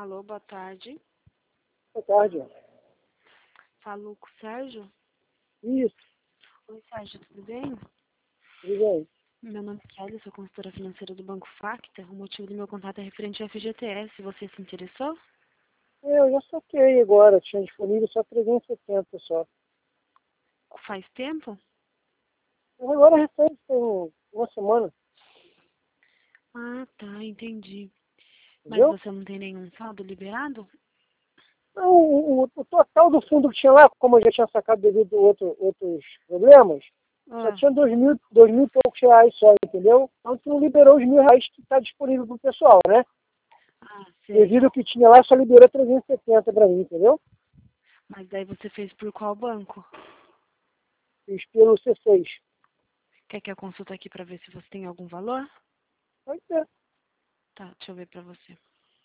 Alô, boa tarde. Boa tarde. Falou com o Sérgio? Isso, Oi, Sérgio, tudo bem? tudo bem. Meu nome é Kelly, sou consultora financeira do Banco Facta. O motivo do meu contato é referente ao FGTS. Você se interessou? Eu já saquei agora, tinha disponível só 370 só. Faz tempo? Mas agora recente, tem uma semana, Ah, tá, entendi. Mas entendeu? você não tem nenhum saldo liberado? Não, o total do fundo que tinha lá, como eu já tinha sacado devido a outros problemas, só Ah, tinha dois mil e poucos reais só, entendeu? Então tu não liberou os R$ 1.000 que está disponível pro pessoal, né? sei. Devido ao que tinha lá, só liberou 370 para mim, entendeu? Mas daí você fez por qual banco? Fiz pelo C6. Quer que eu consulte aqui pra ver se você tem algum valor? Pode ser. Tá, deixa eu ver pra você.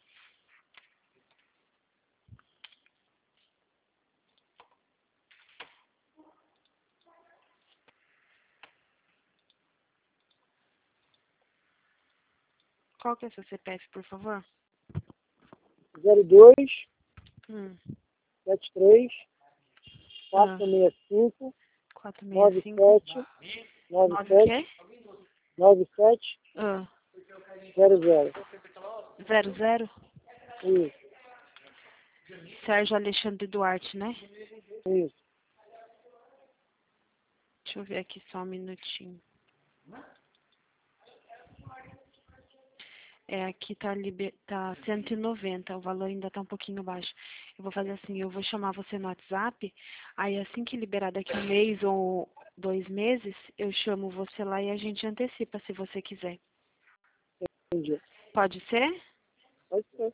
Qual que é seu CPF, por favor? 02 Hum. 73 Ah, 465 465. 97 9 o 97 quê? 97 Ah, 00. 00. Isso, Sérgio Alexandre Duarte, né? isso. Deixa eu ver aqui só um minutinho. Aqui tá 190, o valor ainda tá um pouquinho baixo. Eu vou fazer assim, eu vou chamar você no WhatsApp, aí assim que liberar daqui um mês ou 2 meses, eu chamo você lá e a gente antecipa, se você quiser. Entendi. Pode ser? Pode ser.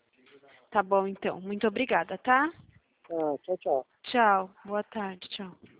Tá bom, então. Muito obrigada, tá? Tá, tchau, tchau. Tchau. Boa tarde. Tchau.